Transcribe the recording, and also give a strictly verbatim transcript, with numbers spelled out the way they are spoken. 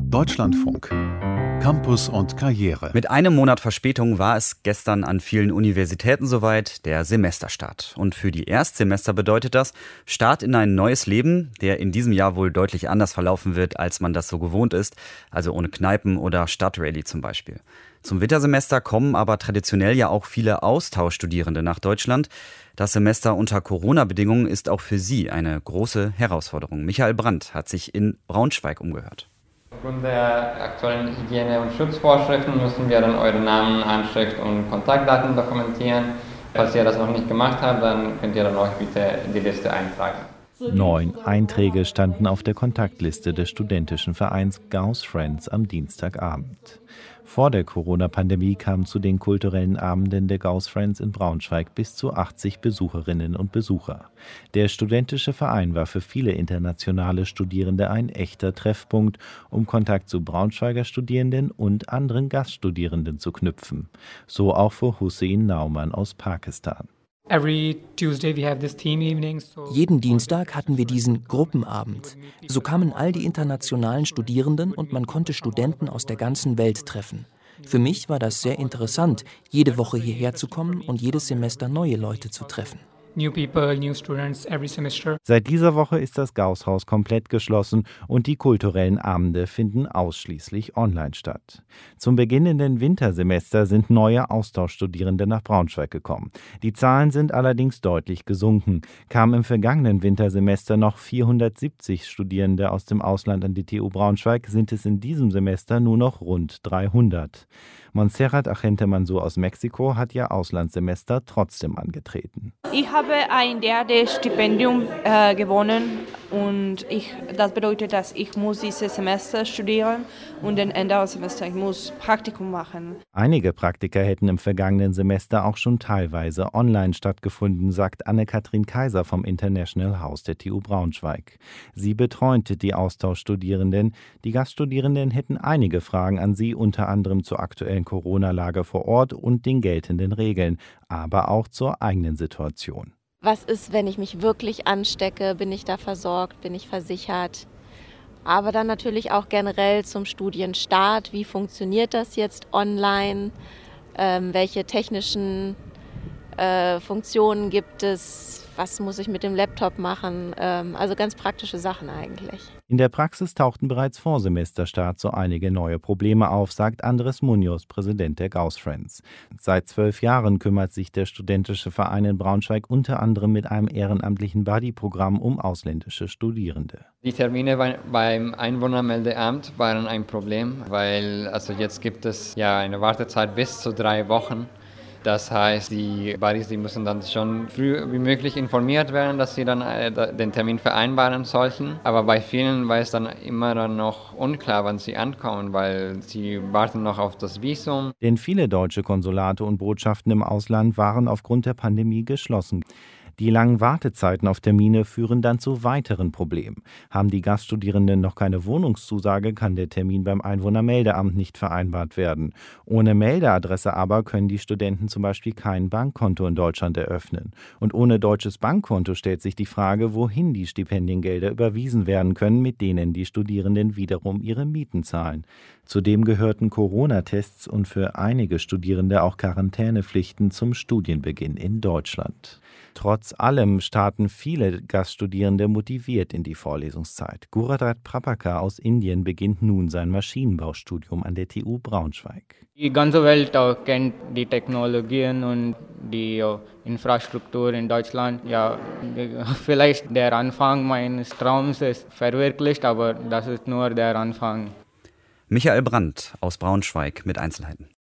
Deutschlandfunk. Campus und Karriere. Mit einem Monat Verspätung war es gestern an vielen Universitäten soweit, der Semesterstart. Und für die Erstsemester bedeutet das Start in ein neues Leben, der in diesem Jahr wohl deutlich anders verlaufen wird, als man das so gewohnt ist, also ohne Kneipen oder Stadtrallye zum Beispiel. Zum Wintersemester kommen aber traditionell ja auch viele Austauschstudierende nach Deutschland. Das Semester unter Corona-Bedingungen ist auch für sie eine große Herausforderung. Michael Brandt hat sich in Braunschweig umgehört. Aufgrund der aktuellen Hygiene- und Schutzvorschriften müssen wir dann eure Namen, Anschrift und Kontaktdaten dokumentieren. Falls ihr das noch nicht gemacht habt, dann könnt ihr dann euch bitte in die Liste eintragen. Neun Einträge standen auf der Kontaktliste des studentischen Vereins Gauss Friends am Dienstagabend. Vor der Corona-Pandemie kamen zu den kulturellen Abenden der Gauss Friends in Braunschweig bis zu achtzig Besucherinnen und Besucher. Der studentische Verein war für viele internationale Studierende ein echter Treffpunkt, um Kontakt zu Braunschweiger Studierenden und anderen Gaststudierenden zu knüpfen. So auch für Hussein Naumann aus Pakistan. Jeden Dienstag hatten wir diesen Gruppenabend. So kamen all die internationalen Studierenden und man konnte Studenten aus der ganzen Welt treffen. Für mich war das sehr interessant, jede Woche hierher zu kommen und jedes Semester neue Leute zu treffen. New people, new students every semester. Seit dieser Woche ist das Gauss-Haus komplett geschlossen und die kulturellen Abende finden ausschließlich online statt. Zum beginnenden Wintersemester sind neue Austauschstudierende nach Braunschweig gekommen. Die Zahlen sind allerdings deutlich gesunken. Kamen im vergangenen Wintersemester noch vierhundertsiebzig Studierende aus dem Ausland an die T U Braunschweig, sind es in diesem Semester nur noch rund dreihundert. Montserrat Agente Mansour aus Mexiko hat ihr Auslandssemester trotzdem angetreten. Ich habe ein D A D-Stipendium äh, gewonnen und ich, das bedeutet, dass ich muss dieses Semester studieren und dann Ende des Semesters ich muss Praktikum machen. Einige Praktika hätten im vergangenen Semester auch schon teilweise online stattgefunden, sagt Anne-Kathrin Kaiser vom International House der T U Braunschweig. Sie betreute die Austauschstudierenden. Die Gaststudierenden hätten einige Fragen an sie, unter anderem zur aktuellen Corona-Lage vor Ort und den geltenden Regeln, aber auch zur eigenen Situation. Was ist, wenn ich mich wirklich anstecke? Bin ich da versorgt? Bin ich versichert? Aber dann natürlich auch generell zum Studienstart. Wie funktioniert das jetzt online? Ähm, welche technischen äh, Funktionen gibt es? Was muss ich mit dem Laptop machen? Ähm, also ganz praktische Sachen eigentlich. In der Praxis tauchten bereits vor Semesterstart so einige neue Probleme auf, sagt Andres Munoz, Präsident der Gauss Friends. Seit zwölf Jahren kümmert sich der studentische Verein in Braunschweig unter anderem mit einem ehrenamtlichen Buddy-Programm um ausländische Studierende. Die Termine beim Einwohnermeldeamt waren ein Problem, weil also jetzt gibt es ja eine Wartezeit bis zu drei Wochen. Das heißt, die Buddies, die müssen dann schon früh wie möglich informiert werden, dass sie dann äh, den Termin vereinbaren sollten. Aber bei vielen war es dann immer dann noch unklar, wann sie ankommen, weil sie warten noch auf das Visum. Denn viele deutsche Konsulate und Botschaften im Ausland waren aufgrund der Pandemie geschlossen. Die langen Wartezeiten auf Termine führen dann zu weiteren Problemen. Haben die Gaststudierenden noch keine Wohnungszusage, kann der Termin beim Einwohnermeldeamt nicht vereinbart werden. Ohne Meldeadresse aber können die Studenten zum Beispiel kein Bankkonto in Deutschland eröffnen. Und ohne deutsches Bankkonto stellt sich die Frage, wohin die Stipendiengelder überwiesen werden können, mit denen die Studierenden wiederum ihre Mieten zahlen. Zudem gehörten Corona-Tests und für einige Studierende auch Quarantänepflichten zum Studienbeginn in Deutschland. Trotz allem starten viele Gaststudierende motiviert in die Vorlesungszeit. Gurudrat Prabhakar aus Indien beginnt nun sein Maschinenbaustudium an der T U Braunschweig. Die ganze Welt uh, kennt die Technologien und die uh, Infrastruktur in Deutschland. Ja, vielleicht der Anfang meines Traums ist verwirklicht, aber das ist nur der Anfang. Michael Brandt aus Braunschweig mit Einzelheiten.